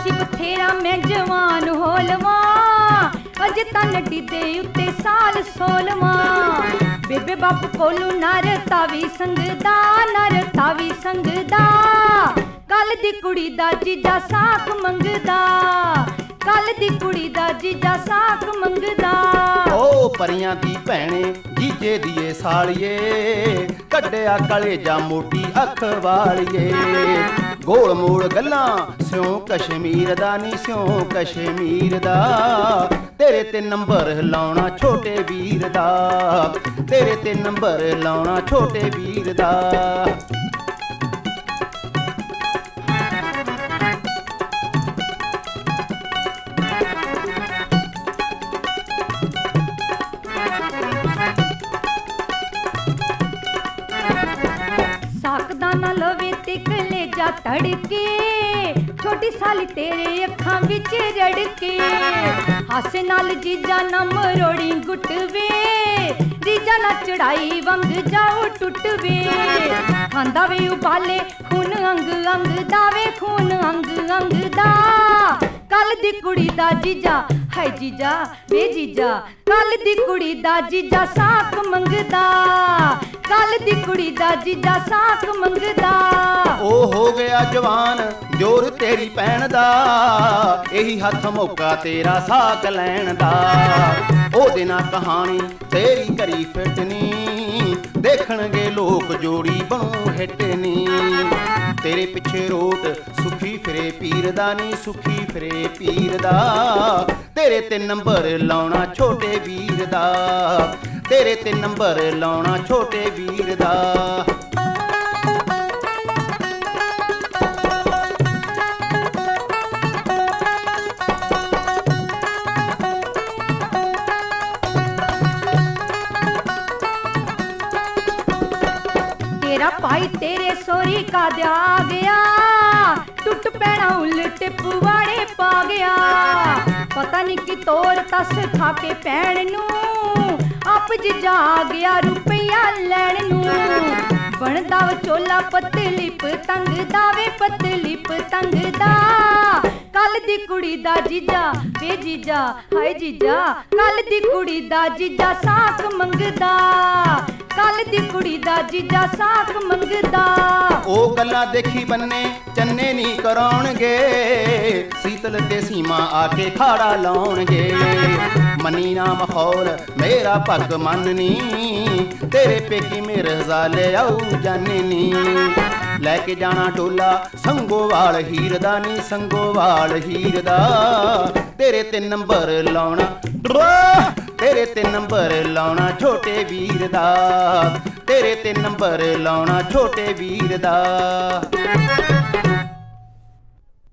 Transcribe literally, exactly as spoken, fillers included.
ਸੀ ਬਥੇਰਾ ਮੈਂ ਜਵਾਨ ਹੋ ਲਵਾਂ ਅਜੇ ਤਾਂ ਨੱਡੀ ਦੇ ਉੱਤੇ ਸਾਲ ਸੋਲਵਾਂ ਬੇਬੇ ਬਾਪ ਕੋਲੋਂ ਨਰਤਾ ਵੀ ਸੰਗਦਾ ਨਰਤਾ ਵੀ ਸੰਗਦਾ ਕੱਲ ਦੀ ਕੁੜੀ ਦਾ ਜੀਜਾ ਸਾਕ ਮੰਗਦਾ ਕੱਲ ਦੀ ਕੁੜੀ ਦਾ ਜੀਜਾ ਸਾਕ ਮੰਗਦਾ ਓ ਪਰੀਆਂ ਦੀ ਭੈਣੇ ਜੀਜੇ ਦੀਏ ਸਾਲੀਏ ਕੱਢਿਆ ਕਲੇਜਾ ਮੋਟੀ ਅੱਖ ਵਾਲੀਏ ਗੋਲ ਮੋੜ ਗੱਲਾਂ ਸਿਉਂ ਕਸ਼ਮੀਰ ਦਾ ਨੀ ਸਿਉਂ ਕਸ਼ਮੀਰ ਦਾ ਤੇਰੇ ਤੇ ਨੰਬਰ ਲਾਉਣਾ ਛੋਟੇ ਵੀਰ ਦਾ ਤੇਰੇ ਤੇ ਨੰਬਰ ਲਾਉਣਾ ਛੋਟੇ ਵੀਰ ਦਾ ਸਾਕਦਾ ਨਾ ਲਵੇ ਤੇ ਕਲੇਜਾ ਤੜਕੇ ਛੋਟੀ ਸਾਲੀ ਤੇਰੇ ਅੱਖਾਂ ਵਿੱਚ ਰੜਕੇ ਹਾਸੇ ਨਾਲ ਜੀਜਾ ਨਾ ਮਰੋੜੀ ਗੁੱਟਵੇ ਜੀਜਾ ਨਾ ਚੜਾਈ ਵੰਗ ਜਾਓ ਟੁੱਟਵੇ ਖਾਂਦਾ ਵੇ ਉਬਾਲੇ ਖੂਨ ਅੰਗ ਅੰਗ ਦਾ ਵੇ ਖੂਨ ਅੰਗ ਅੰਗ ਦਾ ਕੱਲ ਦੀ ਕੁੜੀ ਦਾ ਜੀਜਾ ਹਾਏ ਜੀਜਾ ਵੇ ਜੀਜਾ ਕੱਲ ਦੀ ਕੁੜੀ ਦਾ ਜੀਜਾ ਸਾਕ ਮੰਗਦਾ ਕੱਲ ਦੀ ਕੁੜੀ ਦਾ ਜੀਜਾ ਸਾਕ ਮੰਗਦਾ ਉਹ ਹੋ ਗਿਆ ਜਵਾਨ ਜੋਰ ਤੇਰੀ ਭੈਣ ਦਾ ਇਹੀ ਹੱਥ ਮੌਕਾ ਤੇਰਾ ਸਾਕ ਲੈਣ ਦਾ ਉਹਦੇ ਨਾਲ ਕਹਾਣੀ ਤੇਰੀ ਕਰੀ ਫਿੱਟਨੀ ਦੇਖਣਗੇ ਲੋਕ ਜੋੜੀ ਬਣੂ ਹਿੱਟਨੀ ਤੇਰੇ ਪਿੱਛੇ ਰੋਟ ਸੁਖੀ ਫਿਰੇ ਪੀਰ ਦਾ ਨੀ ਸੁਖੀ ਫਿਰੇ ਪੀਰ ਦਾ ਤੇਰੇ ਤੇ ਨੰਬਰ ਲਾਉਣਾ ਛੋਟੇ ਵੀਰ ਦਾ ਤੇਰੇ ਤੇ ਨੰਬਰ ਲਾਉਣਾ ਛੋਟੇ ਵੀਰ ਦਾ तेरा भाई तेरे सोरी का दे आ गया टुट पैना उलट पुवाड़े पा गया पता नहीं कि तोर तस खा के पैण नू आप जीजा आ गया रुपया लैण नू बनदा विचोला पतली पतंग दा वे पतली पतंग दा कल दी कुड़ी दा जीजा वे जीजा हाय जीजा कल दी कुड़ी दा जीजा साक मंगदा कल दी कुड़ी दा जीजा साक मंगदा ओ गल्ला देखी बन्ने चन्ने नी कराउणगे सीतल ते सीमा आके खाड़ा लाउणगे मनी ना मखौल मेरा पग मननी तेरे पेकी मेरे रजाले आऊ जाननी लैके जाना डोला संगोवाल हीर दा नी संगोवाल हीर दा तेरे ते नंबर लाउणा तेरे ते नंबर लाउणा छोटे वीर दा तेरे ते नंबर लाउणा छोटे वीर दा